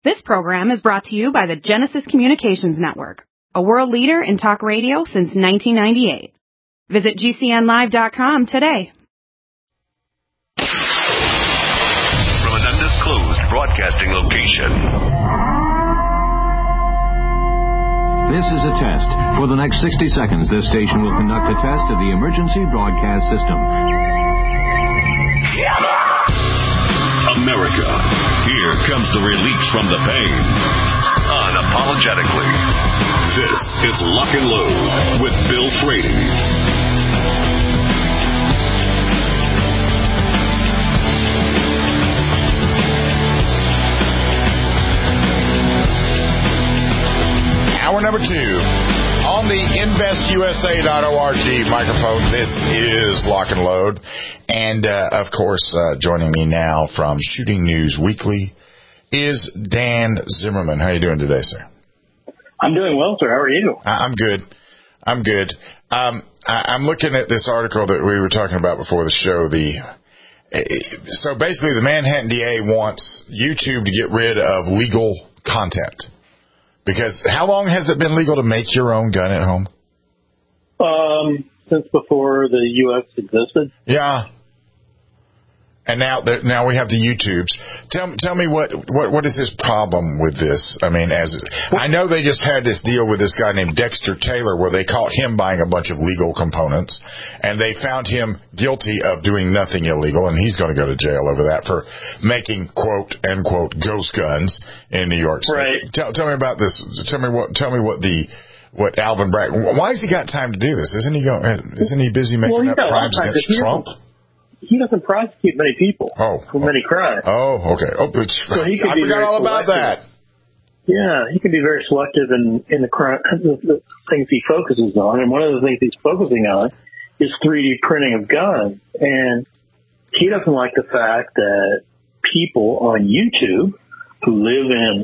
This program is brought to you by the Genesis Communications Network, a world leader in talk radio since 1998. Visit GCNlive.com today. From an undisclosed broadcasting location. This is a test. For the next 60 seconds, this station will conduct a test of the emergency broadcast system. America, here comes the relief from the pain. Unapologetically. This is Lock and Load with Bill Frady. Hour number 2 on the InvestUSA.org microphone. This is Lock and Load. And, of course, joining me now from Shooting News Weekly is Dan Zimmerman. How are you doing today, sir? I'm doing well, sir. How are you? I'm good. I'm looking at this article that we were talking about before the show. So basically the Manhattan DA wants YouTube to get rid of legal content. Because how long has it been legal to make your own gun at home? Since before the U.S. existed. Yeah. And now we have the YouTubes. Tell me what is his problem with this? I mean, I know they just had this deal with this guy named Dexter Taylor where they caught him buying a bunch of legal components, and they found him guilty of doing nothing illegal, and he's going to go to jail over that for making quote unquote ghost guns in New York City. Right. Tell me about this. Tell me what Alvin Bragg. Why has he got time to do this? Isn't he busy making up crimes against Trump? He doesn't prosecute many people for many crimes. Oh, okay. I forgot all about that. Yeah, he can be very selective in the things he focuses on. And one of the things he's focusing on is 3D printing of guns. And he doesn't like the fact that people on YouTube who live in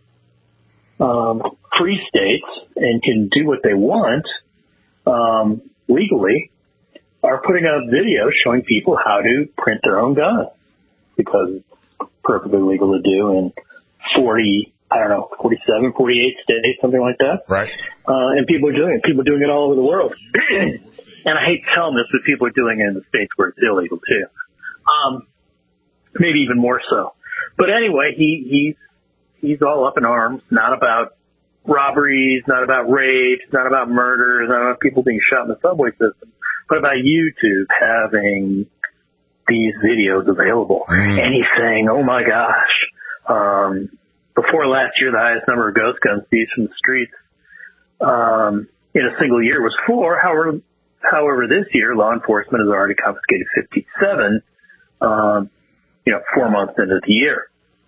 free states and can do what they want legally are putting out videos showing people how to print their own gun because it's perfectly legal to do in 47, 48 states, something like that. Right. And people are doing it. People are doing it all over the world. And I hate telling this, but people are doing it in the states where it's illegal too. Maybe even more so. But anyway, he's all up in arms, not about robberies, not about rapes, not about murders, not about people being shot in the subway system, but about YouTube having these videos available. And he's saying, oh my gosh, before last year, the highest number of ghost guns seized from the streets in a single year was 4. However, this year, law enforcement has already confiscated 57, 4 months into the year.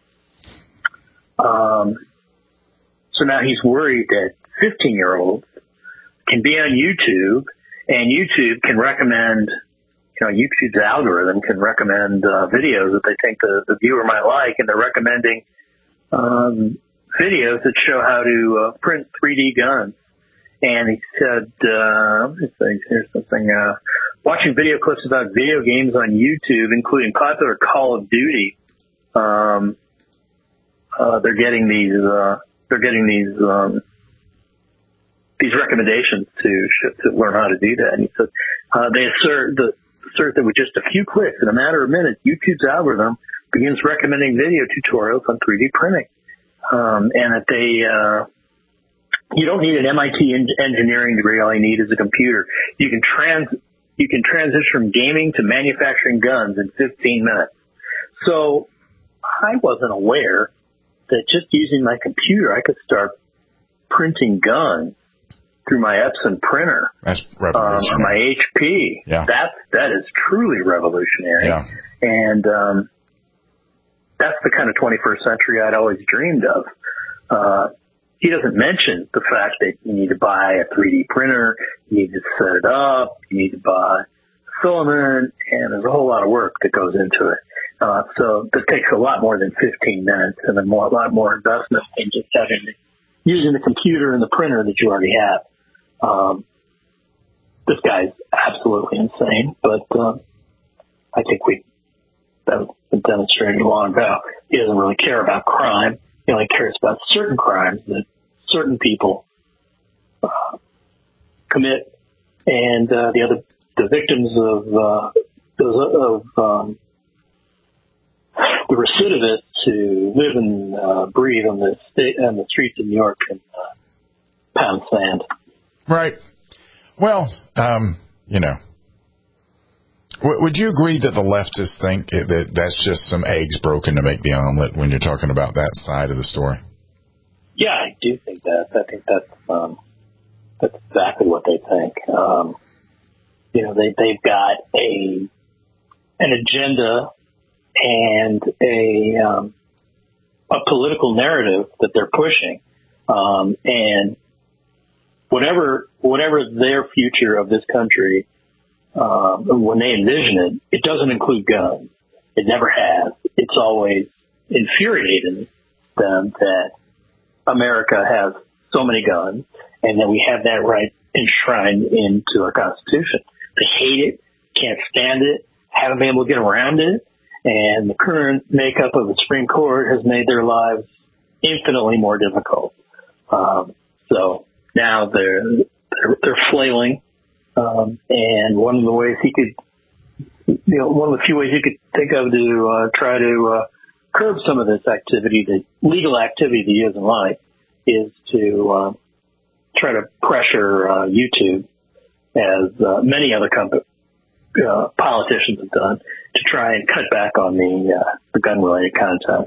So now he's worried that 15-year-olds can be on YouTube, and YouTube can recommend, YouTube's algorithm can recommend videos that they think the viewer might like, and they're recommending videos that show how to print 3D guns. And he said, here's something, watching video clips about video games on YouTube, including popular Call of Duty, they're getting these recommendations to learn how to do that. And he said they assert that with just a few clicks, in a matter of minutes, YouTube's algorithm begins recommending video tutorials on 3D printing, and that you don't need an MIT engineering degree. All you need is a computer. You can transition from gaming to manufacturing guns in 15 minutes. So I wasn't aware that just using my computer, I could start printing guns through my Epson printer. That's revolutionary. My HP. Yeah. That is truly revolutionary. Yeah. And that's the kind of 21st century I'd always dreamed of. He doesn't mention the fact that you need to buy a 3D printer, you need to set it up, you need to buy filament, and there's a whole lot of work that goes into it. So that takes a lot more than 15 minutes and a lot more investment in just using the computer and the printer that you already have. This guy's absolutely insane, but I think that's been demonstrated long ago. He doesn't really care about crime. He only cares about certain crimes that certain people commit, and the victims of the recidivists who live and breathe on the streets of New York and pound sand. Right. Well, would you agree that the leftists think that that's just some eggs broken to make the omelet when you're talking about that side of the story? Yeah, I do think that. I think that's exactly what they think. They've got an agenda and a political narrative that they're pushing, and whatever their future of this country, when they envision it doesn't include guns. It never has. It's always infuriated them that America has so many guns and that we have that right enshrined into our Constitution. They hate it, can't stand it, haven't been able to get around it, and the current makeup of the Supreme Court has made their lives infinitely more difficult. So now they're flailing, and one of the ways one of the few ways he could think of to try to curb some of this activity, the legal activity that he doesn't like, is to try to pressure YouTube, as many other politicians have done, to try and cut back on the gun-related content.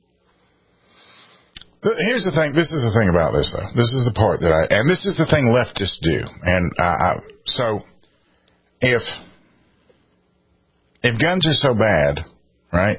Here's the thing. This is the thing about this, though. This is the part and this is the thing leftists do. And so if guns are so bad, right?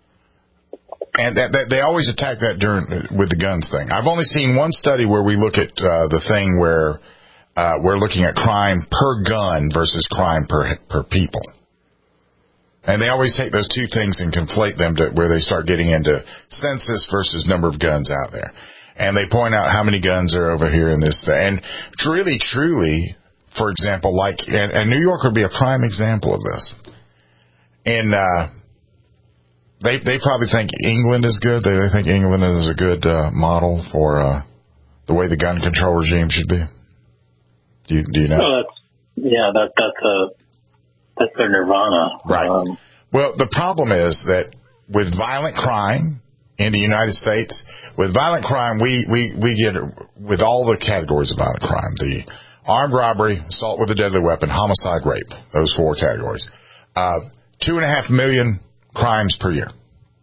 And that they always attack that with the guns thing. I've only seen one study where we look at the thing where we're looking at crime per gun versus crime per people. And they always take those two things and conflate them to where they start getting into census versus number of guns out there. And they point out how many guns are over here in this. And truly, for example, and New York would be a prime example of this. And they probably think England is good. They think England is a good model for the way the gun control regime should be. Do you know? Well, that's their nirvana. Right. Well, the problem is that with violent crime in the United States, with violent crime, we get, with all the categories of violent crime, the armed robbery, assault with a deadly weapon, homicide, rape, those four categories, 2.5 million crimes per year.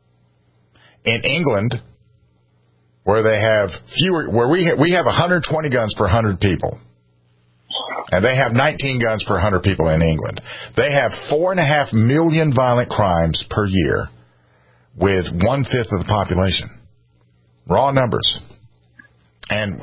In England, where they have we have 120 guns per 100 people. And they have 19 guns per 100 people in England. They have 4.5 million violent crimes per year with 1/5 of the population. Raw numbers. And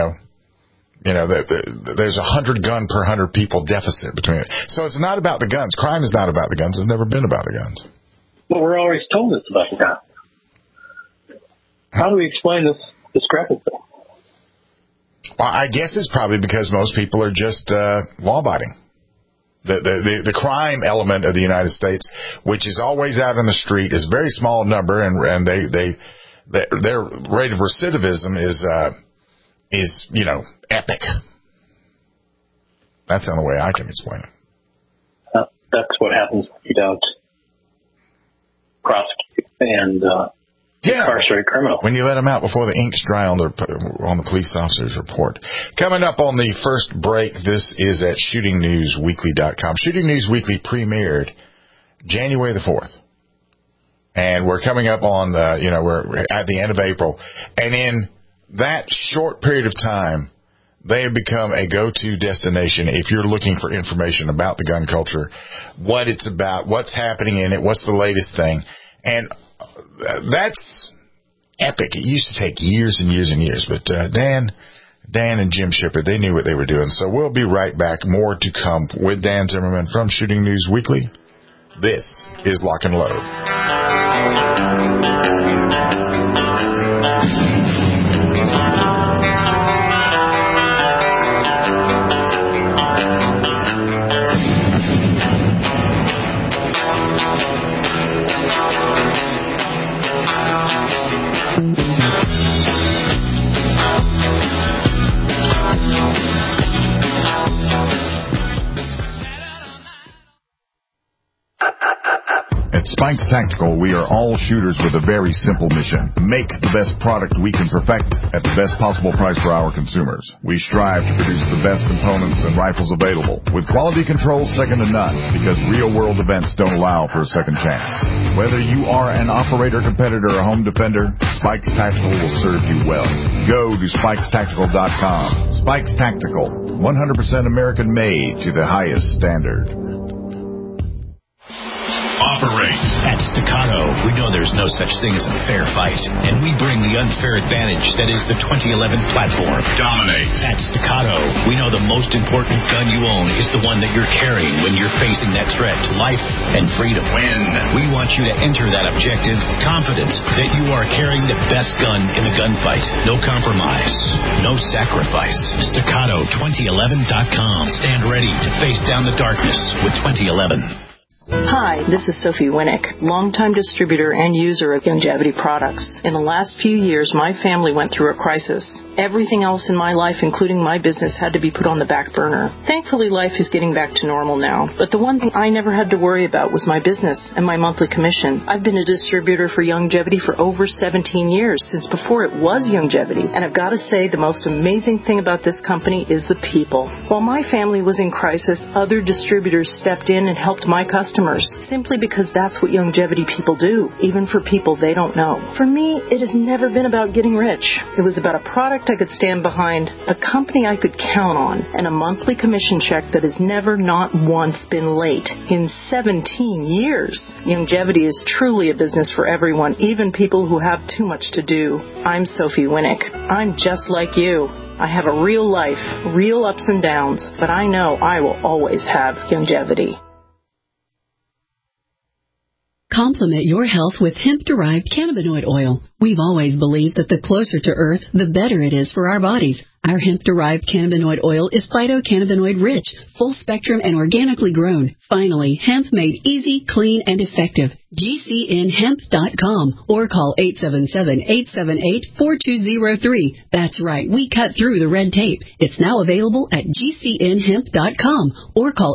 there's 100 gun per 100 people deficit between it. So it's not about the guns. Crime is not about the guns. It's never been about the guns. Well, we're always told it's about the guns. How do we explain this discrepancy? Well, I guess it's probably because most people are just law-abiding. The crime element of the United States, which is always out on the street, is a very small number, and their rate of recidivism is epic. That's the only way I can explain it. That's what happens if you don't prosecute and incarcerate criminals. When you let them out before the ink's dry on the police officer's report. Coming up on the first break, this is at shootingnewsweekly.com. Shooting News Weekly premiered January the 4th. And we're coming up on, we're at the end of April. And in that short period of time, they have become a go-to destination if you're looking for information about the gun culture, what it's about, what's happening in it, what's the latest thing. And that's epic. It used to take years and years and years, but Dan and Jim Shepard, they knew what they were doing. So we'll be right back. More to come with Dan Zimmerman from Shooting News Weekly. This is Lock and Load. At Spikes Tactical, we are all shooters with a very simple mission. Make the best product we can perfect at the best possible price for our consumers. We strive to produce the best components and rifles available, with quality control second to none, because real-world events don't allow for a second chance. Whether you are an operator, competitor, or home defender, Spikes Tactical will serve you well. Go to SpikesTactical.com. Spikes Tactical, 100% American-made to the highest standard. Operate. At Staccato, we know there's no such thing as a fair fight, and we bring the unfair advantage that is the 2011 platform. Dominate. At Staccato, we know the most important gun you own is the one that you're carrying when you're facing that threat to life and freedom. Win. We want you to enter that objective confident that you are carrying the best gun in the gunfight. No compromise. No sacrifice. Staccato2011.com. Stand ready to face down the darkness with 2011. Hi, this is Sophie Winnick, longtime distributor and user of Youngevity products. In the last few years, my family went through a crisis. Everything else in my life, including my business, had to be put on the back burner. Thankfully, life is getting back to normal now. But the one thing I never had to worry about was my business and my monthly commission. I've been a distributor for Youngevity for over 17 years, since before it was Youngevity. And I've got to say, the most amazing thing about this company is the people. While my family was in crisis, other distributors stepped in and helped my customers, simply because that's what Youngevity people do, even for people they don't know. For me, it has never been about getting rich. It was about a product I could stand behind, a company I could count on, and a monthly commission check that has never, not once, been late. In 17 years, Youngevity is truly a business for everyone, even people who have too much to do. I'm Sophie Winnick. I'm just like you. I have a real life, real ups and downs, but I know I will always have Youngevity. Complement your health with hemp-derived cannabinoid oil. We've always believed that the closer to Earth, the better it is for our bodies. Our hemp-derived cannabinoid oil is phytocannabinoid-rich, full-spectrum, and organically grown. Finally, hemp made easy, clean, and effective. GCNhemp.com or call 877-878-4203. That's right, we cut through the red tape. It's now available at GCNhemp.com or call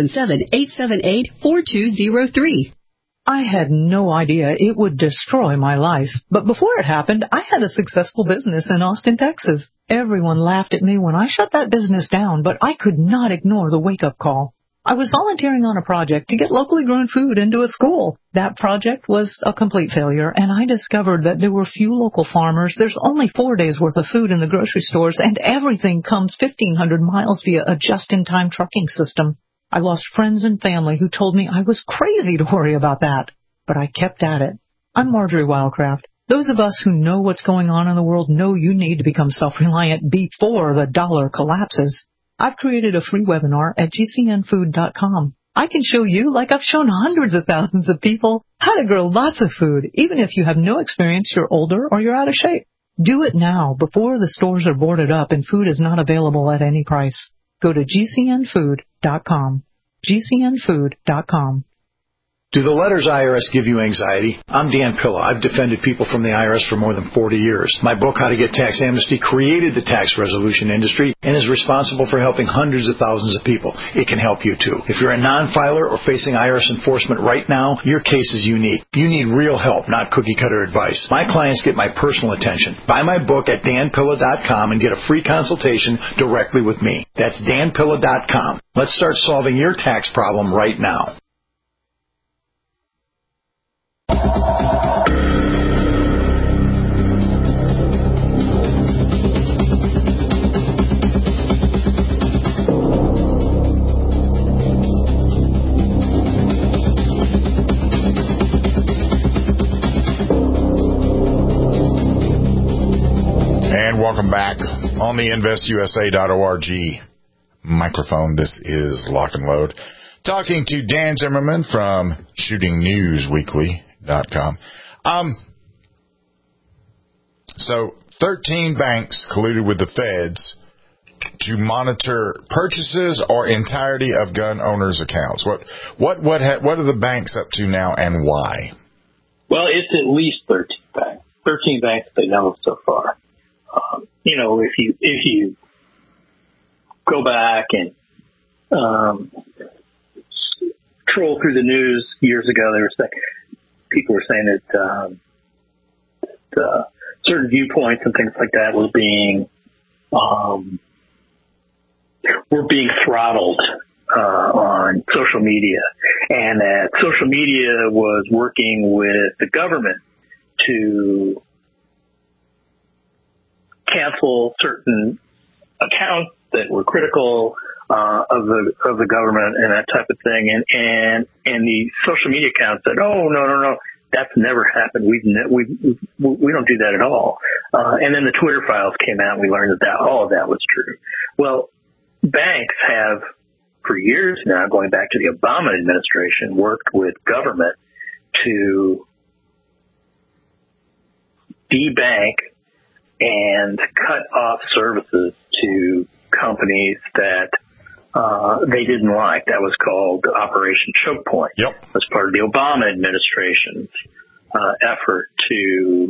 877-878-4203. I had no idea it would destroy my life. But before it happened, I had a successful business in Austin, Texas. Everyone laughed at me when I shut that business down, but I could not ignore the wake-up call. I was volunteering on a project to get locally grown food into a school. That project was a complete failure, and I discovered that there were few local farmers. There's only 4 days' worth of food in the grocery stores, and everything comes 1,500 miles via a just-in-time trucking system. I lost friends and family who told me I was crazy to worry about that, but I kept at it. I'm Marjorie Wildcraft. Those of us who know what's going on in the world know you need to become self-reliant before the dollar collapses. I've created a free webinar at GCNfood.com. I can show you, like I've shown hundreds of thousands of people, how to grow lots of food, even if you have no experience, you're older, or you're out of shape. Do it now, before the stores are boarded up and food is not available at any price. Go to GCNfood.com. GCNfood.com. Do the letters IRS give you anxiety? I'm Dan Pilla. I've defended people from the IRS for more than 40 years. My book, How to Get Tax Amnesty, created the tax resolution industry and is responsible for helping hundreds of thousands of people. It can help you, too. If you're a non-filer or facing IRS enforcement right now, your case is unique. You need real help, not cookie-cutter advice. My clients get my personal attention. Buy my book at danpilla.com and get a free consultation directly with me. That's danpilla.com. Let's start solving your tax problem right now. And welcome back on the InvestUSA.org microphone. This is Lock and Load. Talking to Dan Zimmerman from ShootingNewsWeekly.com. So 13 banks colluded with the feds to monitor purchases or entirety of gun owners' accounts. What are the banks up to now, and why? Well, it's at least 13 banks. 13 banks they know of so far. If you go back and troll through the news years ago, they were saying people were saying that certain viewpoints and things like that were being throttled on social media, and that social media was working with the government to cancel certain accounts that were critical of the government and that type of thing, and the social media accounts said, "Oh, no, that's never happened. We don't do that at all." And then the Twitter files came out, and we learned that all of that was true. Well, banks have, for years now, going back to the Obama administration, worked with government to debank and cut off services to companies that they didn't like. That was called Operation Choke Point. Yep. It was part of the Obama administration's effort to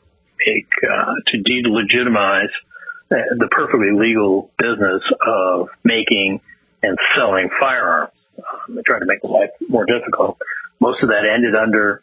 delegitimize the perfectly legal business of making and selling firearms. They tried to make life more difficult. Most of that ended under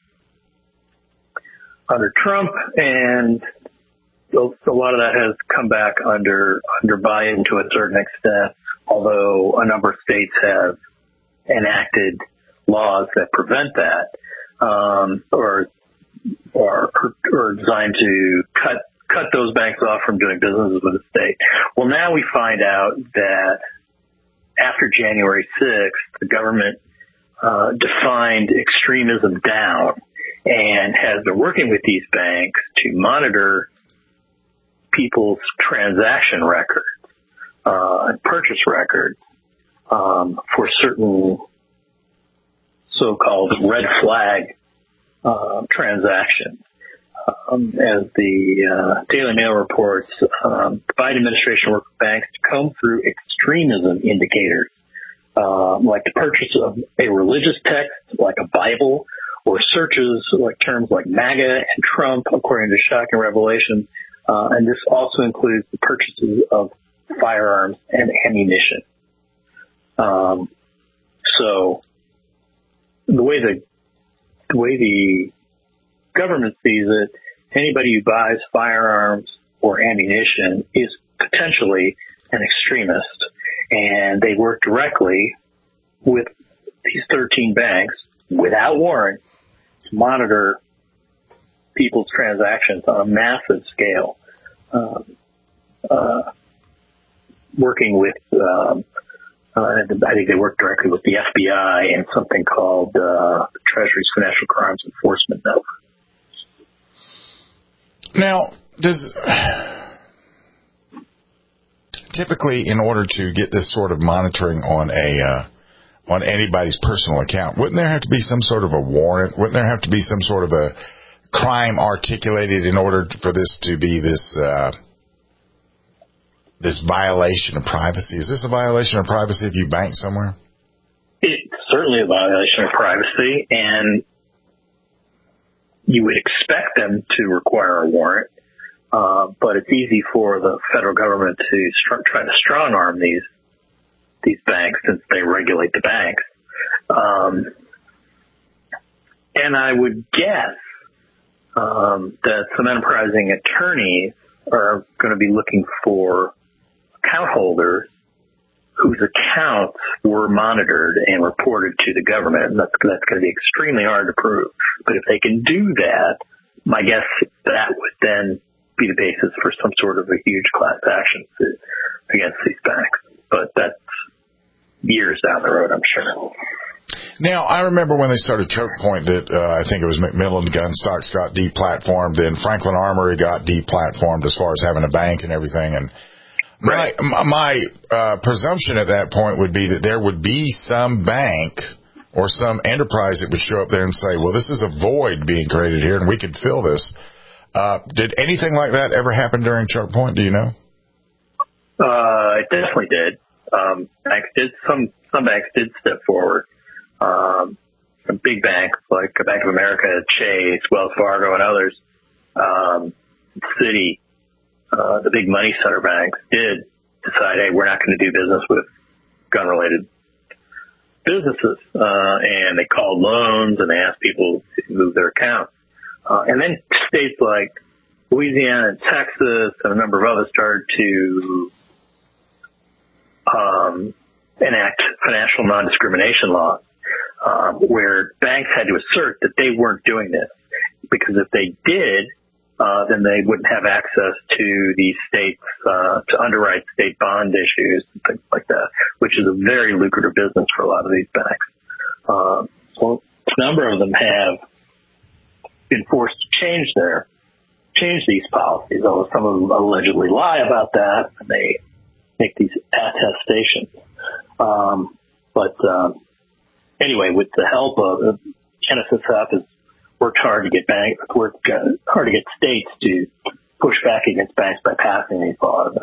Trump, and a lot of that has come back under Biden to a certain extent, although a number of states have enacted laws that prevent that, or designed to cut those banks off from doing business with the state. Well, now we find out that after January 6th, the government defined extremism down and has been working with these banks to monitor people's transaction records and purchase records for certain so-called red flag transactions. As the Daily Mail reports, the Biden administration worked with banks to comb through extremism indicators, like the purchase of a religious text, like a Bible, or searches like terms like MAGA and Trump, according to shocking revelation. And this also includes the purchases of firearms and ammunition. So the way the government sees it, anybody who buys firearms or ammunition is potentially an extremist, and they work directly with these 13 banks without warrant to monitor people's transactions on a massive scale, working with, I think they work directly with the FBI and something called the Treasury's Financial Crimes Enforcement Network. Now, typically, in order to get this sort of monitoring on anybody's personal account, wouldn't there have to be some sort of a warrant? Wouldn't there have to be some sort of a crime articulated in order for this to be this violation of privacy? Is this a violation of privacy if you bank somewhere? It's certainly a violation of privacy, and you would expect them to require a warrant, but it's easy for the federal government to try to strong-arm these banks since they regulate the banks. And I would guess that some enterprising attorneys are going to be looking for account holders whose accounts were monitored and reported to the government. And that's going to be extremely hard to prove. But if they can do that, my guess that would then be the basis for some sort of a huge class action suit against these banks. But that's years down the road, I'm sure. Now, I remember when they started Choke Point that I think it was Macmillan Gun Stocks got deplatformed, then Franklin Armory got deplatformed as far as having a bank and everything. And my presumption at that point would be that there would be some bank or some enterprise that would show up there and say, well, this is a void being created here and we could fill this. Did anything like that ever happen during Choke Point? Do you know? It definitely did. Some banks did step forward. Some big banks like Bank of America, Chase, Wells Fargo, and others, Citi, the big money center banks did decide, hey, we're not going to do business with gun-related businesses, and they called loans and they asked people to move their accounts. And then states like Louisiana and Texas and a number of others started to enact financial non-discrimination laws, where banks had to assert that they weren't doing this, because if they did, then they wouldn't have access to these states to underwrite state bond issues and things like that, which is a very lucrative business for a lot of these banks. So a number of them have been forced to change these policies, although some of them allegedly lie about that and they make these attestations. Anyway, with the help of NSSF has worked hard to get states to push back against banks by passing these laws.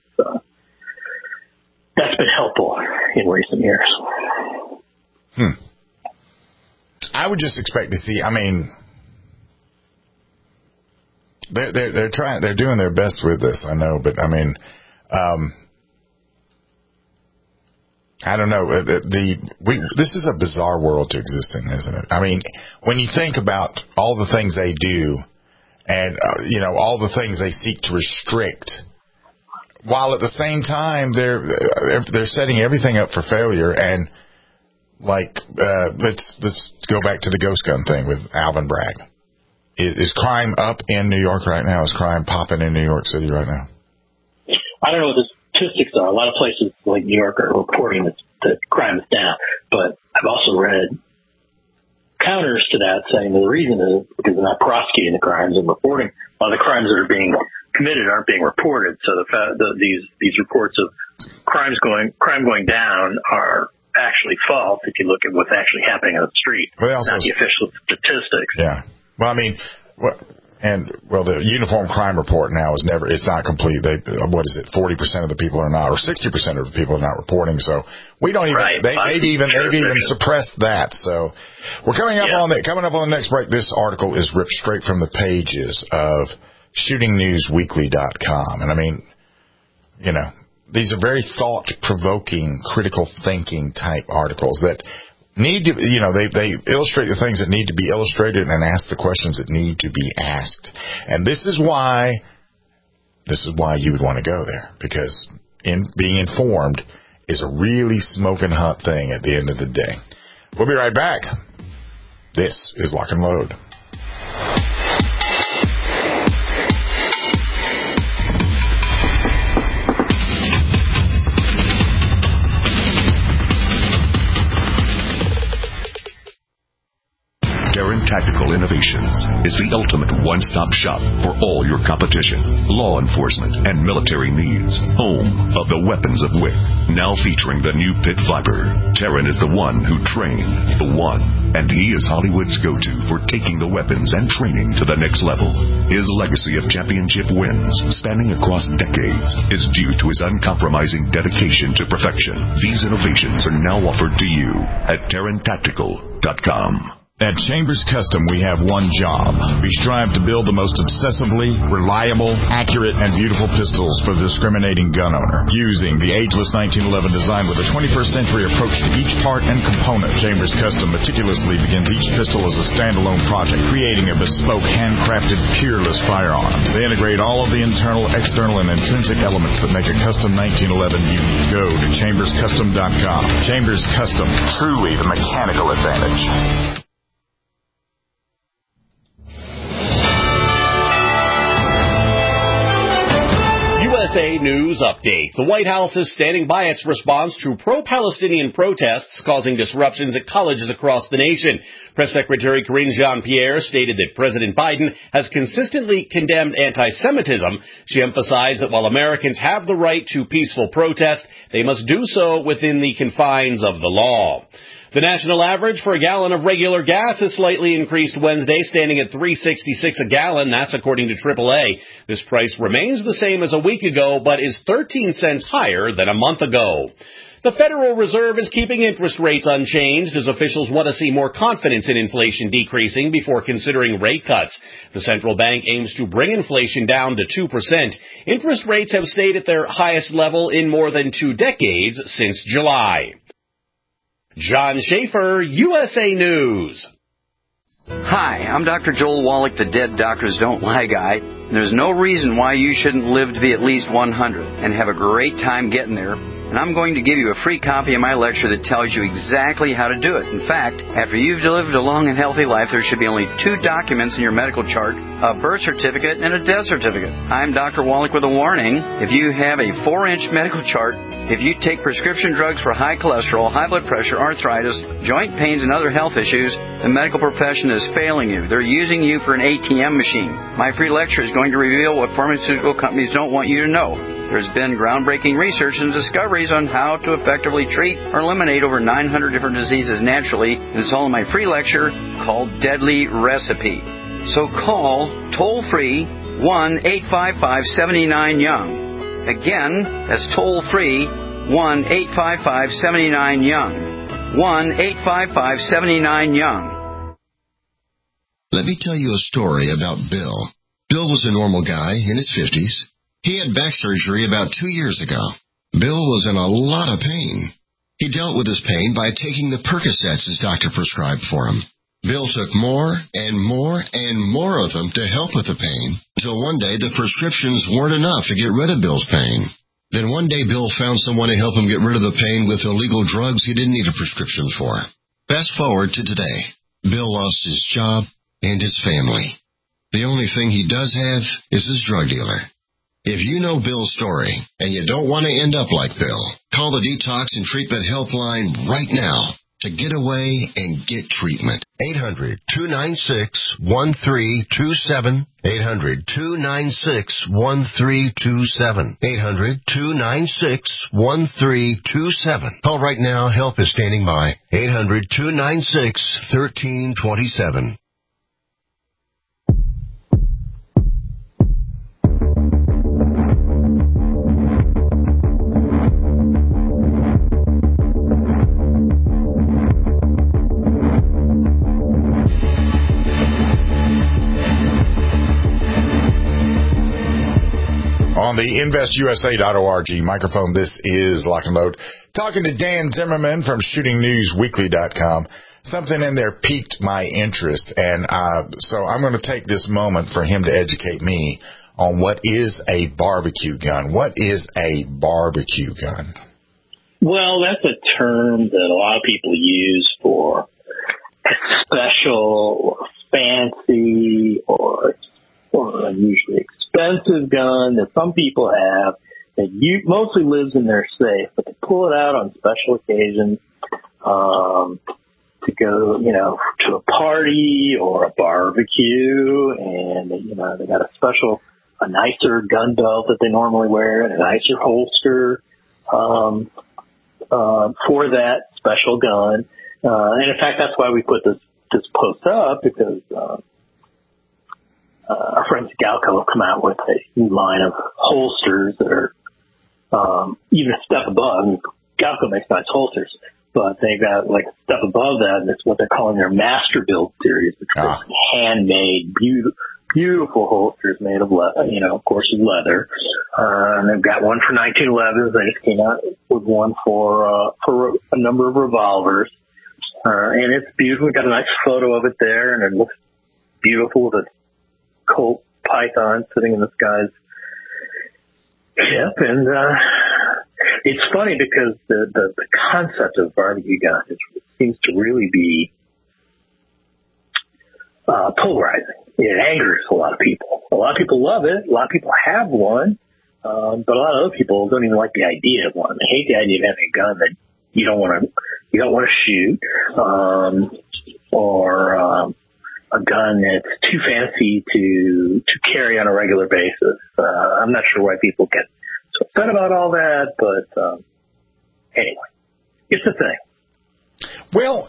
That's been helpful in recent years. I would just expect to see. I mean, they're trying. They're doing their best with this. I know, but I mean, I don't know. This is a bizarre world to exist in, isn't it? I mean, when you think about all the things they do, and all the things they seek to restrict, while at the same time they're setting everything up for failure. And let's go back to the ghost gun thing with Alvin Bragg. Is crime up in New York right now? Is crime popping in New York City right now? I don't know what the statistics are. A lot of places like New York are reporting that crime is down, but I've also read counters to that saying the reason is because they're not prosecuting the crimes and reporting. A lot of the crimes that are being committed aren't being reported. So these reports of crime going down are actually false if you look at what's actually happening on the street, not the official statistics. Yeah. Well, I mean, the Uniform Crime Report now it's not complete. What is it? 40% of the people are not, or 60% of the people are not reporting. So we don't even, they've even suppressed that. So we're coming up on the next break. This article is ripped straight from the pages of shootingnewsweekly.com. And I mean, these are very thought-provoking, critical thinking type articles that need to, they illustrate the things that need to be illustrated and ask the questions that need to be asked. And this is why you would want to go there, because being informed is a really smoking hot thing at the end of the day. We'll be right back. This is Lock and Load. Tactical Innovations is the ultimate one-stop shop for all your competition, law enforcement, and military needs. Home of the weapons of WIC. Now featuring the new Pit Viper. Terran is the one who trained the one, and he is Hollywood's go-to for taking the weapons and training to the next level. His legacy of championship wins, spanning across decades, is due to his uncompromising dedication to perfection. These innovations are now offered to you at TerranTactical.com. At Chambers Custom, we have one job. We strive to build the most obsessively reliable, accurate, and beautiful pistols for the discriminating gun owner. Using the ageless 1911 design with a 21st century approach to each part and component, Chambers Custom meticulously begins each pistol as a standalone project, creating a bespoke, handcrafted, peerless firearm. They integrate all of the internal, external, and intrinsic elements that make a custom 1911 unique. Go to ChambersCustom.com. Chambers Custom, truly the mechanical advantage. USA News Update. The White House is standing by its response to pro-Palestinian protests causing disruptions at colleges across the nation. Press Secretary Karine Jean-Pierre stated that President Biden has consistently condemned anti-Semitism. She emphasized that while Americans have the right to peaceful protest, they must do so within the confines of the law. The national average for a gallon of regular gas has slightly increased Wednesday, standing at $3.66 a gallon. That's according to AAA. This price remains the same as a week ago, but is 13 cents higher than a month ago. The Federal Reserve is keeping interest rates unchanged as officials want to see more confidence in inflation decreasing before considering rate cuts. The central bank aims to bring inflation down to 2%. Interest rates have stayed at their highest level in more than 2 decades since July. John Schaefer, USA News. Hi, I'm Dr. Joel Wallach, the Dead Doctors Don't Lie guy. And there's no reason why you shouldn't live to be at least 100 and have a great time getting there. And I'm going to give you a free copy of my lecture that tells you exactly how to do it. In fact, after you've lived a long and healthy life, there should be only 2 documents in your medical chart, a birth certificate and a death certificate. I'm Dr. Wallach with a warning. If you have a 4-inch medical chart, if you take prescription drugs for high cholesterol, high blood pressure, arthritis, joint pains, and other health issues, the medical profession is failing you. They're using you for an ATM machine. My free lecture is going to reveal what pharmaceutical companies don't want you to know. There's been groundbreaking research and discoveries on how to effectively treat or eliminate over 900 different diseases naturally, and it's all in my free lecture called Deadly Recipe. So call toll-free 1-855-79-YOUNG. Again, that's toll-free 1-855-79-YOUNG. 1-855-79-YOUNG. Let me tell you a story about Bill. Bill was a normal guy in his 50s. He had back surgery about 2 years ago. Bill was in a lot of pain. He dealt with his pain by taking the Percocets his doctor prescribed for him. Bill took more and more and more of them to help with the pain, until one day the prescriptions weren't enough to get rid of Bill's pain. Then one day Bill found someone to help him get rid of the pain with illegal drugs he didn't need a prescription for. Fast forward to today. Bill lost his job and his family. The only thing he does have is his drug dealer. If you know Bill's story and you don't want to end up like Bill, call the Detox and Treatment Helpline right now to get away and get treatment. 800-296-1327. 800-296-1327. 800-296-1327. Call right now. Help is standing by. 800-296-1327. On the InvestUSA.org microphone, this is Lock and Load. Talking to Dan Zimmerman from ShootingNewsWeekly.com. Something in there piqued my interest, and so I'm going to take this moment for him to educate me on what is a barbecue gun. What is a barbecue gun? Well, that's a term that a lot of people use for a special or fancy or unusually expensive gun that some people have that mostly lives in their safe, but they pull it out on special occasions to go, to a party or a barbecue, and they got a nicer gun belt that they normally wear and a nicer holster for that special gun. And in fact, that's why we put this post up, because our friends at Galco have come out with a new line of holsters that are even a step above. Galco makes nice holsters, but they got like a step above that, and it's what they're calling their Master Build series, which are handmade, beautiful holsters made of leather, of course, leather. And they've got one for 1911s. They just came out with one for a number of revolvers. And it's beautiful. We've got a nice photo of it there, and it looks beautiful with a Colt Python sitting in this guy's hip. And it's funny because the concept of barbecue gun seems to really be polarizing. It angers a lot of people. A lot of people love it. A lot of people have one, but a lot of other people don't even like the idea of one. They hate the idea of having a gun that you don't want to shoot, or a gun that's too fancy to carry on a regular basis. I'm not sure why people get so upset about all that, but anyway, it's a thing. Well,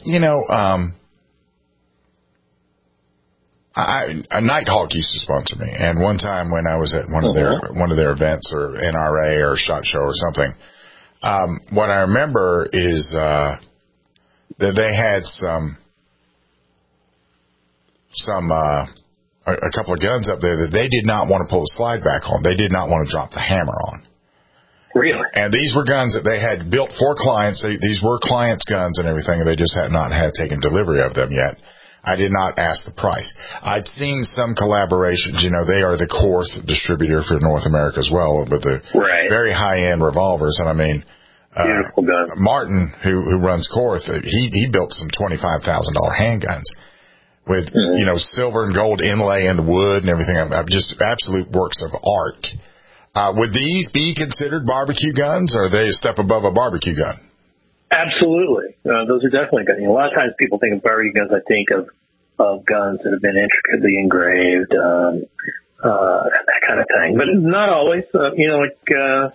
Nighthawk used to sponsor me, and one time when I was at one of their events, or NRA or SHOT Show or something, what I remember is that they had a couple of guns up there that they did not want to pull the slide back on. They did not want to drop the hammer on. Really? And these were guns that they had built for clients. These were clients' guns and everything, and they just had not taken delivery of them yet. I did not ask the price. I'd seen some collaborations. You know, they are the Korth distributor for North America as well, with the very high-end revolvers. And I mean, beautiful gun. Martin, who runs Korth, he built some $25,000 handguns with, you know, silver and gold inlay in the wood and everything. Just absolute works of art. Would these be considered barbecue guns, or are they a step above a barbecue gun? Absolutely. Those are definitely guns. You know, a lot of times people think of barbecue guns, I think of guns that have been intricately engraved, that kind of thing. But not always. You know, like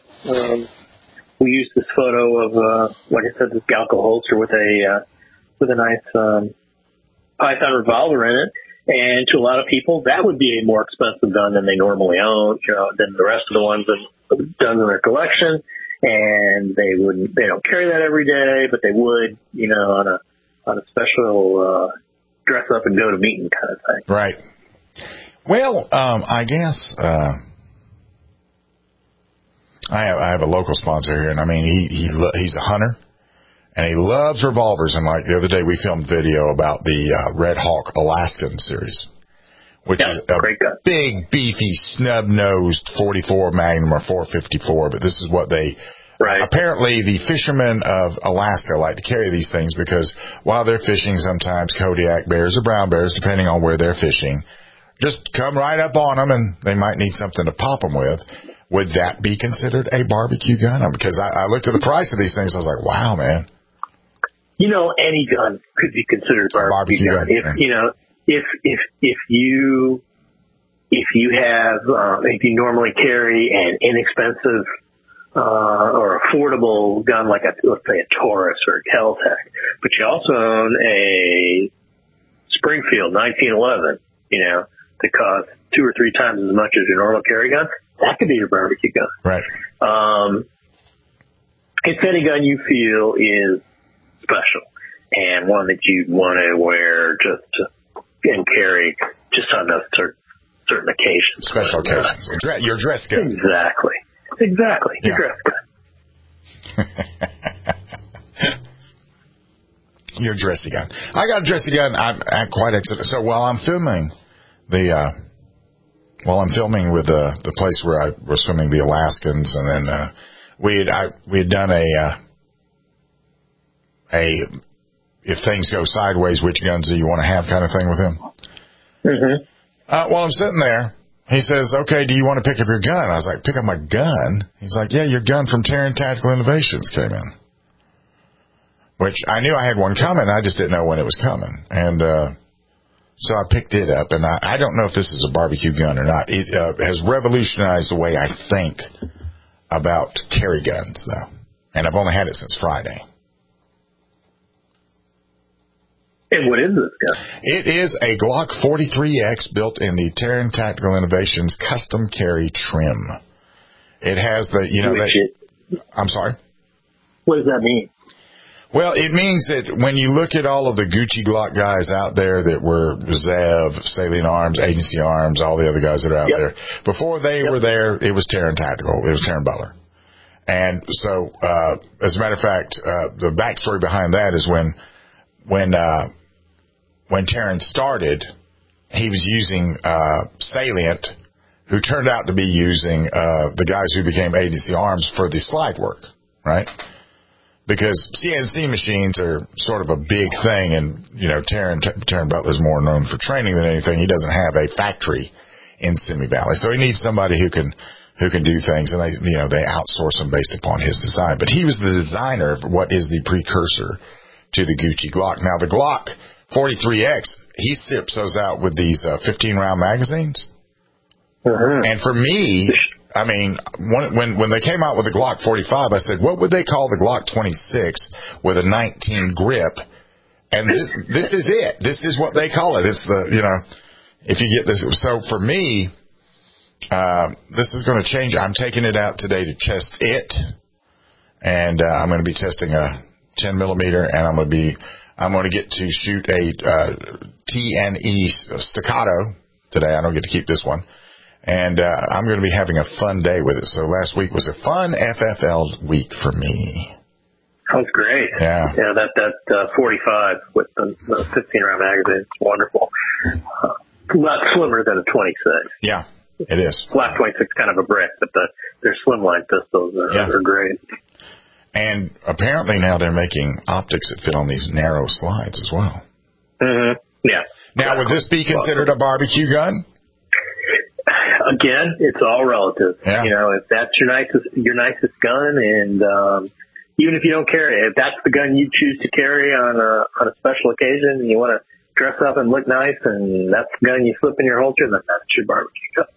we used this photo of, like I said, this Galco holster with a nice Python revolver in it. And to a lot of people, that would be a more expensive gun than they normally own, you know, than the rest of the ones done in their collection. And they don't carry that every day, but they would, you know, on a special dress up and go to meeting kind of thing. Right. Well, I guess I have a local sponsor here, and I mean he's a hunter. And he loves revolvers. And like the other day, we filmed video about the Red Hawk Alaskan series, which is a big, beefy, snub-nosed 44 Magnum or 454. But this is what they apparently the fishermen of Alaska like to carry these things because while they're fishing, sometimes Kodiak bears or brown bears, depending on where they're fishing, just come right up on them, and they might need something to pop them with. Would that be considered a barbecue gun? Because I looked at the price of these things, I was like, wow, man. You know, any gun could be considered a barbecue gun. If you normally carry an inexpensive or affordable gun like let's say a Taurus or a Kel-Tec, but you also own a Springfield 1911, you know, that costs 2 or 3 times as much as your normal carry gun, that could be your barbecue gun. Right. It's any gun you feel is special and one that you'd want to wear and carry just on those certain occasions. Special occasions. Your dress gun. Exactly. Your dress gun. Your dressy gun. I got a dressy gun. I'm quite excited. So while I'm filming with the place where I was filming the Alaskans, and then we had done a if things go sideways, which guns do you want to have kind of thing with him. Mm-hmm. While I'm sitting there, he says, okay, do you want to pick up your gun? I was like, pick up my gun? He's like, yeah, your gun from Terran Tactical Innovations came in. Which I knew I had one coming, I just didn't know when it was coming. And so I picked it up, and I don't know if this is a barbecue gun or not. It has revolutionized the way I think about carry guns, though. And I've only had it since Friday. And what is this gun? It is a Glock 43X built in the Terran Tactical Innovations custom carry trim. It has the, you know, I'm sorry? What does that mean? Well, it means that when you look at all of the Gucci Glock guys out there that were Zev, Salient Arms, Agency Arms, all the other guys that are out there, before they were there, it was Terran Tactical. It was Terran Butler. And so, as a matter of fact, the backstory behind that is when Terran started, he was using Salient, who turned out to be using the guys who became Agency Arms for the slide work, right? Because CNC machines are sort of a big thing, and, you know, Terran Butler's more known for training than anything. He doesn't have a factory in Simi Valley, so he needs somebody who can do things, and they outsource them based upon his design. But he was the designer of what is the precursor to the Gucci Glock. Now, the Glock 43X, he sips those out with these 15-round magazines. Uh-huh. And for me, I mean, when they came out with the Glock 45, I said, what would they call the Glock 26 with a 19 grip? And this is it. This is what they call it. It's the, you know, if you get this. So for me, this is going to change. I'm taking it out today to test it. And I'm going to be testing a 10 millimeter, and I'm going to get to shoot a TNE Staccato today. I don't get to keep this one. And I'm going to be having a fun day with it. So last week was a fun FFL week for me. Sounds great. Yeah. Yeah, that 45 with the 15-round magazine. It's wonderful. A lot slimmer than a 26. Yeah, it is. Black 26 kind of a brick, but their slimline pistols are great. And apparently now they're making optics that fit on these narrow slides as well. Mm-hmm. Yeah. Now, would this be considered a barbecue gun? Again, it's all relative. Yeah. You know, if that's your nicest gun, and even if you don't carry it, if that's the gun you choose to carry on a special occasion, and you want to dress up and look nice, and that's the gun you slip in your holster, then that's your barbecue gun.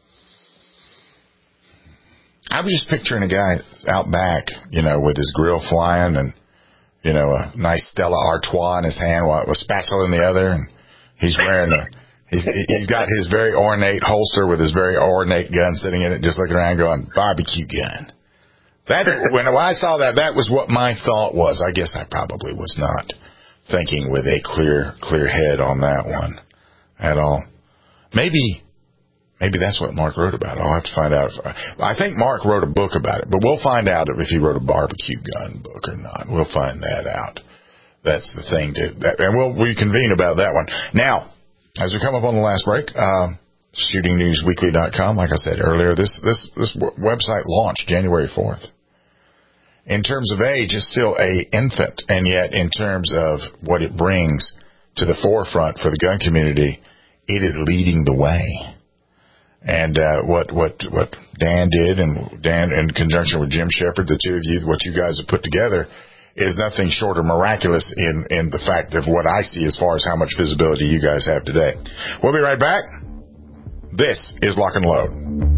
I was just picturing a guy out back, you know, with his grill flying and, you know, a nice Stella Artois in his hand, with spatula in the other, and he's wearing he's got his very ornate holster with his very ornate gun sitting in it, just looking around going, barbecue gun. That's when I saw that was what my thought was. I guess I probably was not thinking with a clear head on that one at all. Maybe that's what Mark wrote about it. I'll have to find out. I think Mark wrote a book about it, but we'll find out if he wrote a barbecue gun book or not. We'll find that out. That's the thing, and we'll reconvene about that one. Now, as we come up on the last break, shootingnewsweekly.com, like I said earlier, this website launched January 4th. In terms of age, it's still a infant, and yet in terms of what it brings to the forefront for the gun community, it is leading the way. And what Dan did, and Dan in conjunction with Jim Shepard, the two of you, what you guys have put together is nothing short of miraculous in the fact of what I see as far as how much visibility you guys have today. We'll be right back. This is Lock and Load.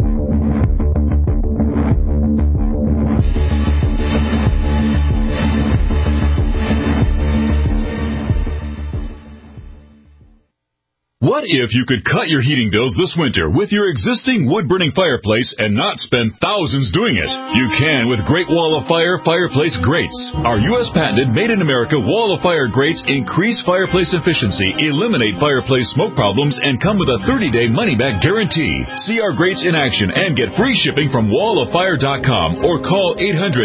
What if you could cut your heating bills this winter with your existing wood-burning fireplace and not spend thousands doing it? You can with Great Wall of Fire fireplace grates. Our U.S. patented made-in-America Wall of Fire grates increase fireplace efficiency, eliminate fireplace smoke problems, and come with a 30-day money-back guarantee. See our grates in action and get free shipping from walloffire.com or call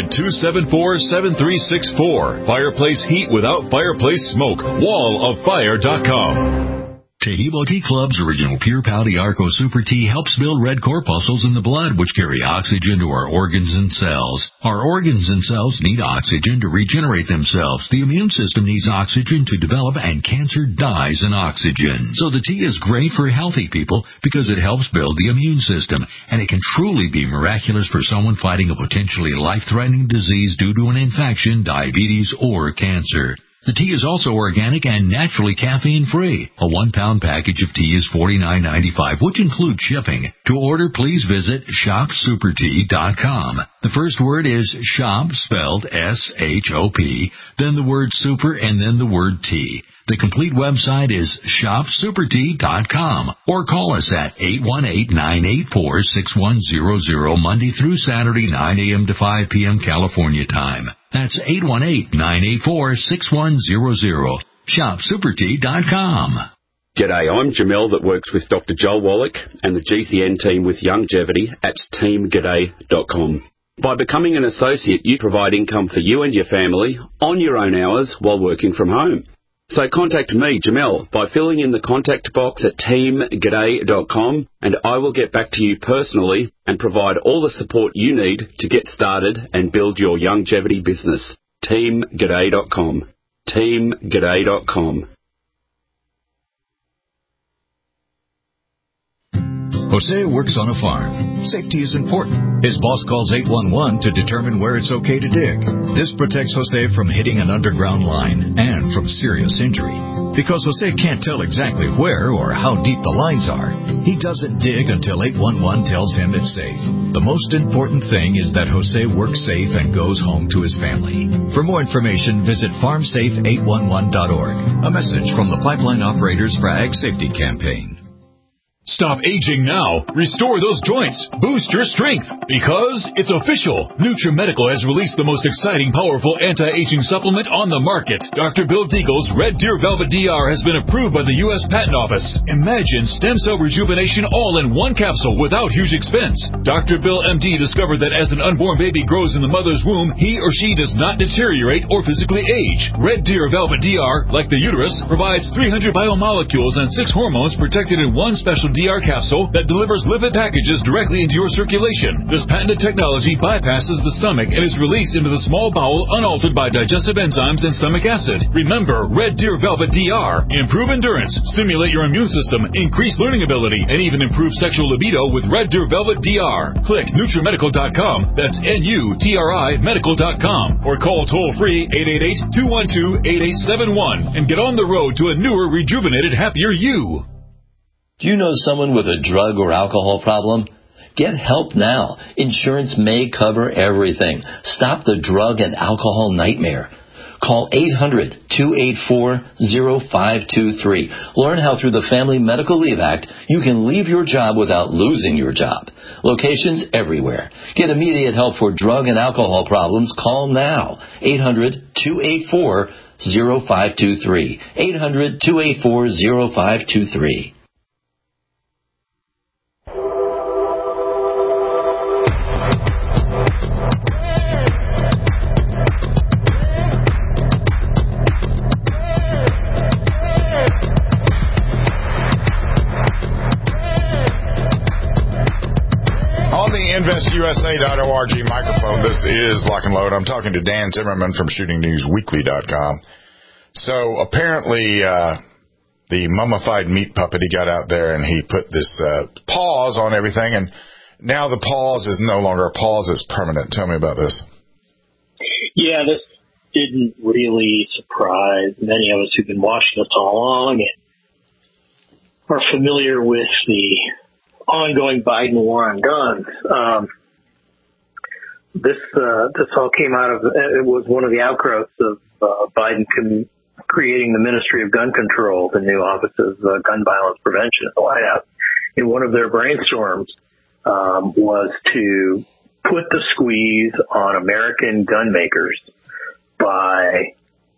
800-274-7364. Fireplace heat without fireplace smoke. walloffire.com. Tehebo Tea Club's original Pure Pouty Arco Super Tea helps build red corpuscles in the blood, which carry oxygen to our organs and cells. Our organs and cells need oxygen to regenerate themselves. The immune system needs oxygen to develop, and cancer dies in oxygen. So the tea is great for healthy people because it helps build the immune system, and it can truly be miraculous for someone fighting a potentially life-threatening disease due to an infection, diabetes, or cancer. The tea is also organic and naturally caffeine-free. A 1-pound package of tea is $49.95, which includes shipping. To order, please visit shopsupertea.com. The first word is shop, spelled S-H-O-P, then the word super, and then the word tea. The complete website is shopsupertea.com, or call us at 818-984-6100 Monday through Saturday, 9 a.m. to 5 p.m. California time. That's 818-984-6100. Shopsupertea.com. G'day, I'm Jamel that works with Dr. Joel Wallach and the GCN team with Longevity at teamg'day.com. By becoming an associate, you provide income for you and your family on your own hours while working from home. So contact me, Jamel, by filling in the contact box at teamg'day.com, and I will get back to you personally and provide all the support you need to get started and build your longevity business. teamg'day.com. teamg'day.com. Jose works on a farm. Safety is important. His boss calls 811 to determine where it's okay to dig. This protects Jose from hitting an underground line and from serious injury. Because Jose can't tell exactly where or how deep the lines are, he doesn't dig until 811 tells him it's safe. The most important thing is that Jose works safe and goes home to his family. For more information, visit farmsafe811.org. A message from the Pipeline Operators for Ag Safety Campaign. Stop aging now. Restore those joints. Boost your strength. Because it's official. NutriMedical has released the most exciting, powerful anti-aging supplement on the market. Dr. Bill Deagle's Red Deer Velvet DR has been approved by the U.S. Patent Office. Imagine stem cell rejuvenation all in one capsule without huge expense. Dr. Bill MD discovered that as an unborn baby grows in the mother's womb, he or she does not deteriorate or physically age. Red Deer Velvet DR, like the uterus, provides 300 biomolecules and 6 hormones protected in one special DR capsule that delivers lipid packages directly into your circulation. This patented technology bypasses the stomach and is released into the small bowel unaltered by digestive enzymes and stomach acid. Remember, Red Deer Velvet DR. Improve endurance, stimulate your immune system, increase learning ability, and even improve sexual libido with Red Deer Velvet DR. Click NutriMedical.com. That's NUTRI Medical.com. Or call toll-free 888-212-8871 and get on the road to a newer, rejuvenated, happier you. Do you know someone with a drug or alcohol problem? Get help now. Insurance may cover everything. Stop the drug and alcohol nightmare. Call 800-284-0523. Learn how through the Family Medical Leave Act, you can leave your job without losing your job. Locations everywhere. Get immediate help for drug and alcohol problems. Call now. 800-284-0523. 800-284-0523. InvestUSA.org microphone. This is Lock and Load. I'm talking to Dan Timmerman from ShootingNewsWeekly.com. So apparently, the mummified meat puppet, he got out there and he put this pause on everything, and now the pause is no longer a pause; it's permanent. Tell me about this. Yeah, this didn't really surprise many of us who've been watching this all along and are familiar with the ongoing Biden war on guns. This all came out of, it was one of the outgrowths of Biden creating the Ministry of Gun Control, the new Office of Gun Violence Prevention at the White House. And one of their brainstorms was to put the squeeze on American gun makers by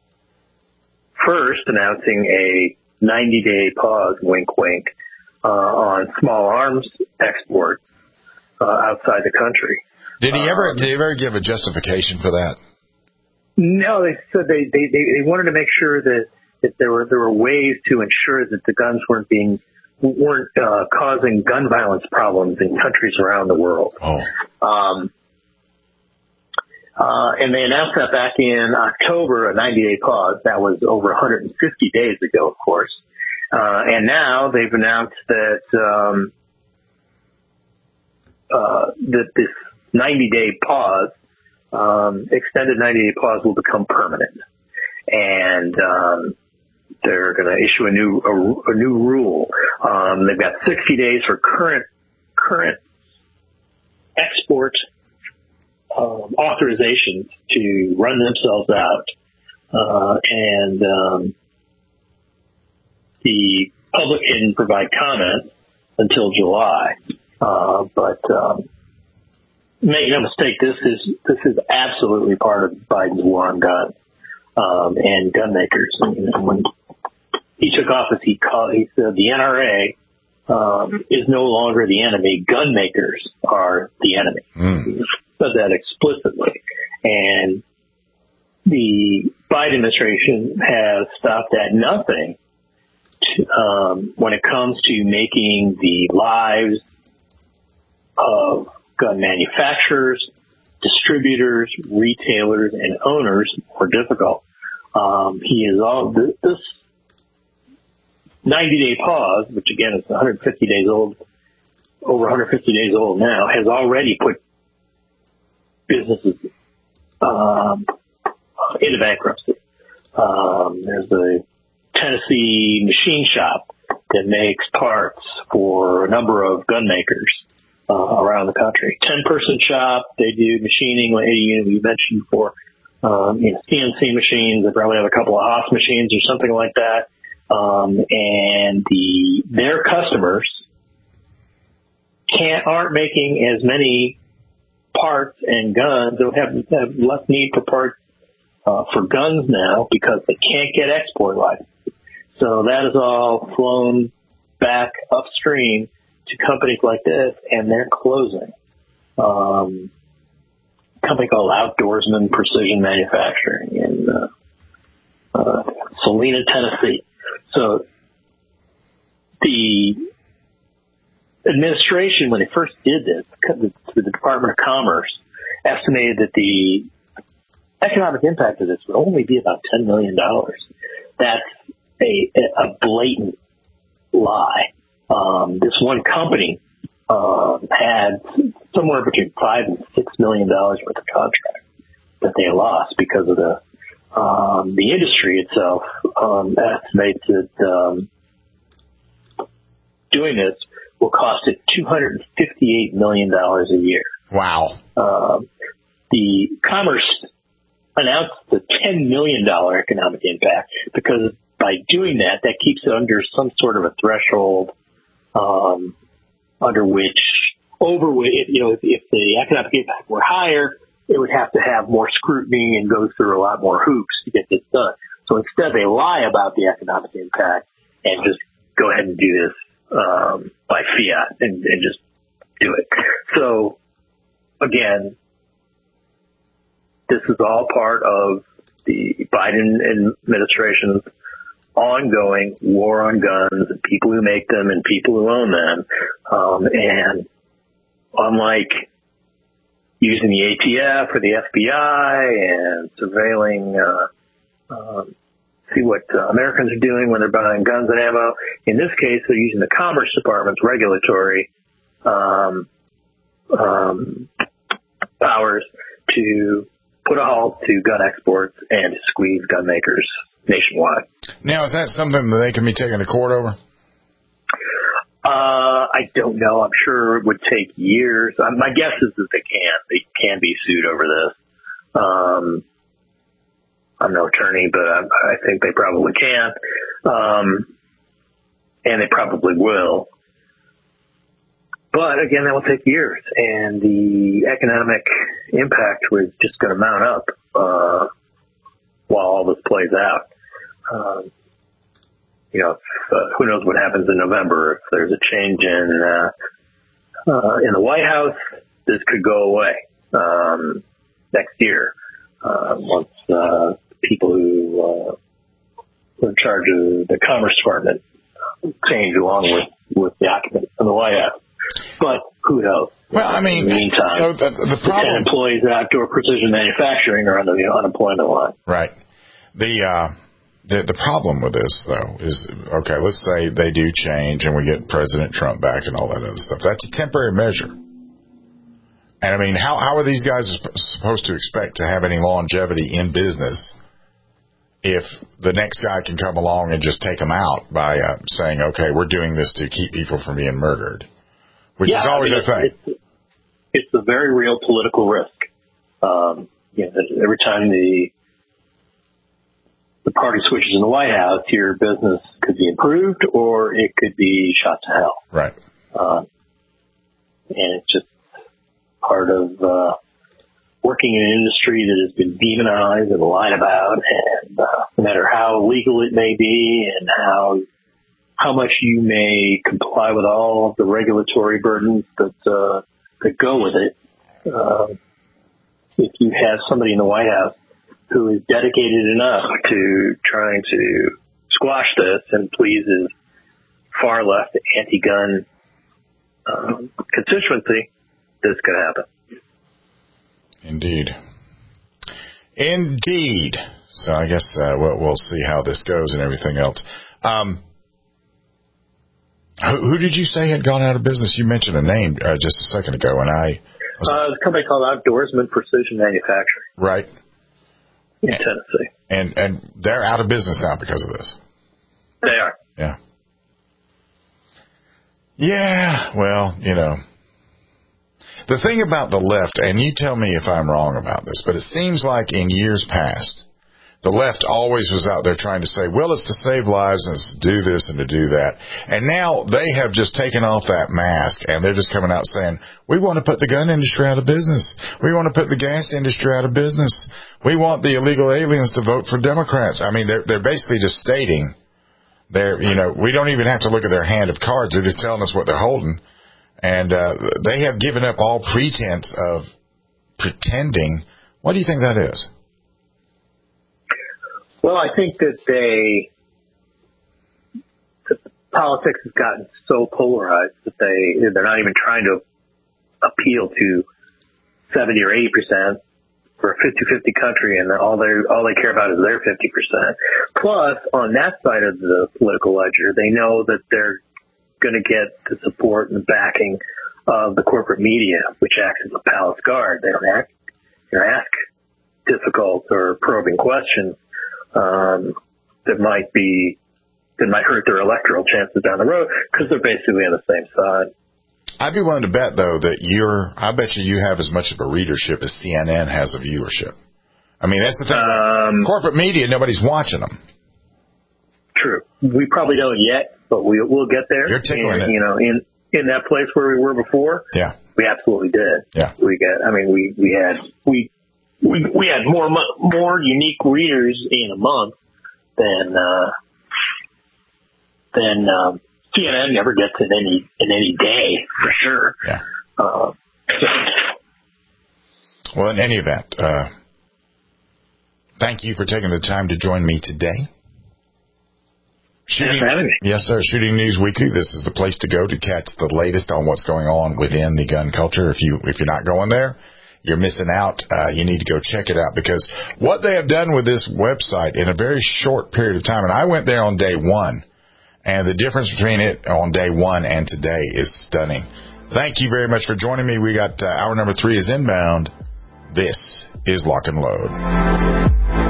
first announcing a 90-day pause, wink, wink, on small arms export outside the country. Did he ever give a justification for that? No, they said they wanted to make sure that there were ways to ensure that the guns weren't causing gun violence problems in countries around the world. Oh. And they announced that back in October, a 90-day pause. That was over 150 days ago, of course. And now they've announced that that this 90-day pause, extended 90-day pause, will become permanent, and they're going to issue a new rule. They've got 60 days for current export authorizations to run themselves out, and the public can provide comment until July. But make no mistake, this is absolutely part of Biden's war on guns and gun makers. And when he took office, he said the NRA is no longer the enemy. Gun makers are the enemy. He said that explicitly. And the Biden administration has stopped at nothing when it comes to making the lives of gun manufacturers, distributors, retailers, and owners more difficult. This 90-day pause, which again is 150 days old, over 150 days old now, has already put businesses into bankruptcy. There's a Tennessee machine shop that makes parts for a number of gun makers around the country. 10-person shop. They do machining, like you mentioned before, CNC machines. They probably have a couple of Haas machines or something like that. And their customers aren't making as many parts and guns. They have less need for parts for guns now because they can't get export licenses. So that is all flown back upstream to companies like this, and they're closing. A company called Outdoorsman Precision Manufacturing in Salina, Tennessee. So the administration, when they first did this, the Department of Commerce estimated that the economic impact of this would only be about $10 million. That's a blatant lie. This one company had somewhere between $5 and $6 million worth of contracts that they lost because of the industry itself estimates that doing this will cost it $258 million a year. Wow. The Commerce announced the $10 million economic impact because by doing that keeps it under some sort of a threshold over which, if the economic impact were higher, it would have to have more scrutiny and go through a lot more hoops to get this done. So instead, they lie about the economic impact and just go ahead and do this by fiat and just do it. So, again, this is all part of the Biden administration's ongoing war on guns and people who make them and people who own them. And unlike using the ATF or the FBI and surveilling, see what Americans are doing when they're buying guns and ammo, in this case, they're using the Commerce Department's regulatory powers to put a halt to gun exports and to squeeze gun makers nationwide. Now, is that something that they can be taken to court over? I don't know. I'm sure it would take years. My guess is that they can be sued over this. I'm no attorney, but I think they probably can. And they probably will. But again, that will take years, and the economic impact was just going to mount up while all this plays out. Who knows what happens in November? If there's a change in the White House, this could go away next year once people who are in charge of the Commerce Department change along with the occupants in the White House. But who knows? Well, I mean, in the meantime, so the problem, 10 employees at Outdoor Precision Manufacturing are on the unemployment line. Right. The problem with this, though, is, okay, let's say they do change and we get President Trump back and all that other stuff. That's a temporary measure. And, I mean, how are these guys supposed to expect to have any longevity in business if the next guy can come along and just take them out by saying, okay, we're doing this to keep people from being murdered, which is always a thing. It's a very real political risk. Every time the party switches in the White House, your business could be improved or it could be shot to hell. Right. And it's just part of working in an industry that has been demonized and lied about, and no matter how legal it may be and how much you may comply with all of the regulatory burdens that go with it, if you have somebody in the White House who is dedicated enough to trying to squash this and please his far left anti-gun constituency, this could happen. Indeed. So I guess we'll see how this goes and everything else. Who did you say had gone out of business? You mentioned a name just a second ago, and a company called Outdoorsman Precision Manufacturing. Right. In Tennessee. And they're out of business now because of this. They are. Yeah. Yeah, well, the thing about the left, and you tell me if I'm wrong about this, but it seems like in years past, the left always was out there trying to say, well, it's to save lives and it's to do this and to do that. And now they have just taken off that mask and they're just coming out saying, we want to put the gun industry out of business. We want to put the gas industry out of business. We want the illegal aliens to vote for Democrats. I mean, they're basically just stating we don't even have to look at their hand of cards. They're just telling us what they're holding. And they have given up all pretense of pretending. What do you think that is? Well, I think that politics has gotten so polarized that they're not even trying to appeal to 70 or 80% for a 50-50 country, and all they care about is their 50%. Plus, on that side of the political ledger, they know that they're going to get the support and the backing of the corporate media, which acts as a palace guard. They don't ask difficult or probing questions that might hurt their electoral chances down the road because they're basically on the same side. I'd be willing to bet, though, that I bet you have as much of a readership as CNN has a viewership. I mean, that's the thing. Corporate media, nobody's watching them. True. We probably don't yet, but we'll get there. You're tickling it. In that place where we were before. Yeah. We absolutely did. Yeah. We had more unique readers in a month than CNN never gets in any day for sure. Yeah. Well, in any event, thank you for taking the time to join me today. Thanks for having me. Yes, sir. Shooting News Weekly. This is the place to go to catch the latest on what's going on within the gun culture. If you're not going there, you're missing out. You need to go check it out because what they have done with this website in a very short period of time, and I went there on day one, and the difference between it on day one and today is stunning. Thank you very much for joining me. We got hour number 3 is inbound. This is Lock and Load.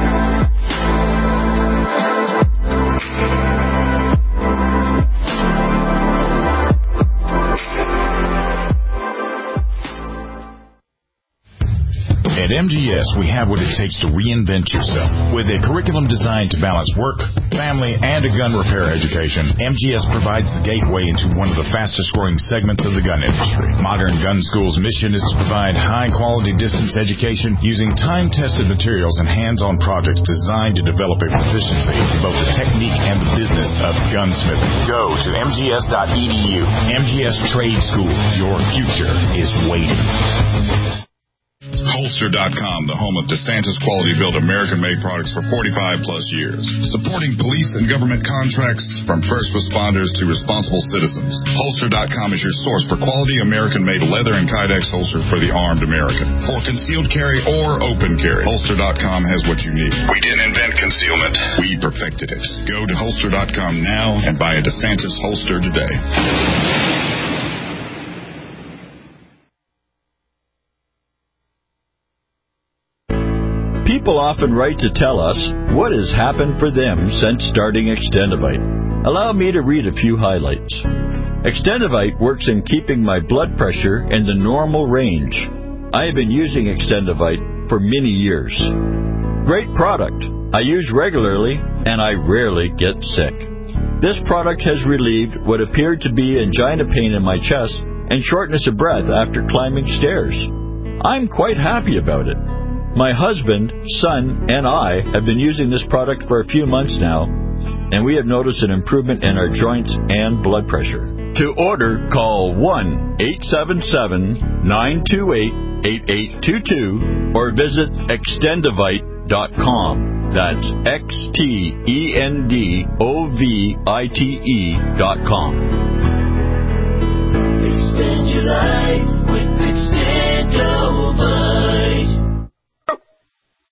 At MGS, we have what it takes to reinvent yourself. With a curriculum designed to balance work, family, and a gun repair education, MGS provides the gateway into one of the fastest-growing segments of the gun industry. Modern Gun School's mission is to provide high-quality distance education using time-tested materials and hands-on projects designed to develop a proficiency in both the technique and the business of gunsmithing. Go to mgs.edu. MGS Trade School. Your future is waiting. Holster.com, the home of DeSantis quality-built American-made products for 45-plus years. Supporting police and government contracts from first responders to responsible citizens. Holster.com is your source for quality American-made leather and Kydex holsters for the armed American. For concealed carry or open carry, Holster.com has what you need. We didn't invent concealment. We perfected it. Go to Holster.com now and buy a DeSantis holster today. People often write to tell us what has happened for them since starting Extendivite. Allow me to read a few highlights. Extendivite works in keeping my blood pressure in the normal range. I have been using Extendivite for many years. Great product. I use regularly and I rarely get sick. This product has relieved what appeared to be angina pain in my chest and shortness of breath after climbing stairs. I'm quite happy about it. My husband, son, and I have been using this product for a few months now, and we have noticed an improvement in our joints and blood pressure. To order, call 1-877-928-8822 or visit Extendivite.com. That's XTENDOVITE.com. Extend your life with Extendivite.